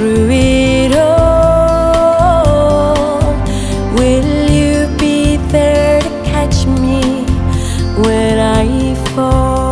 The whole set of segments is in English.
through it all? Will you be there to catch me when I fall?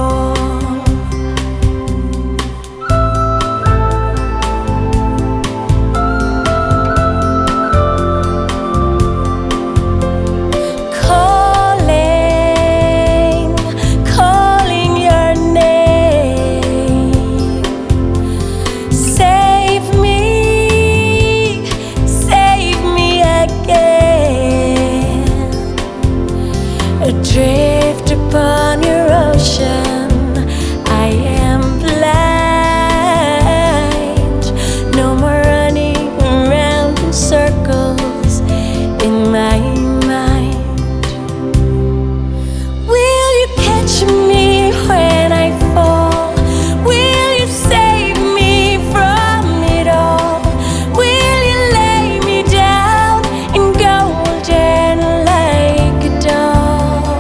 Adrift upon your ocean, I am blind. No more running around in circles in my mind. Will you catch me when I fall? Will you save me from it all? Will you lay me down in golden like a doll?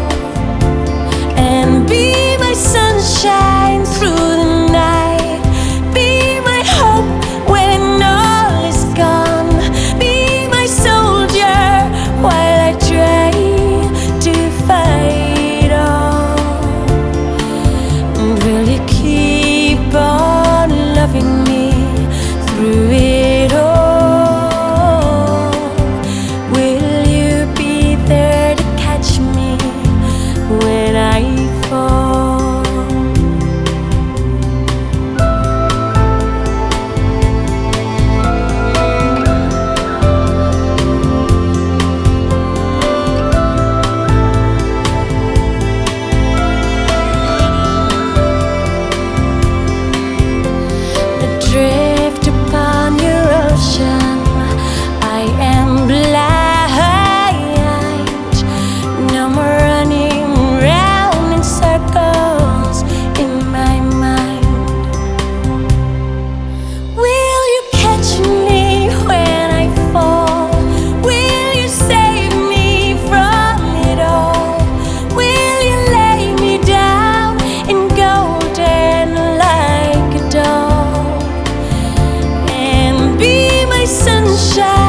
Be my sunshine through the night. Be my hope when all is gone. Be my soldier while I try to fight on. And will you keep on loving me through it all? Will you be there to catch me when I fall? Adrift upon your ocean, I am blind. No more running round in circles in my mind. Will you catch me when I fall? Will you save me from it all? Will you lay me down in golden like a doll? And be my sunshine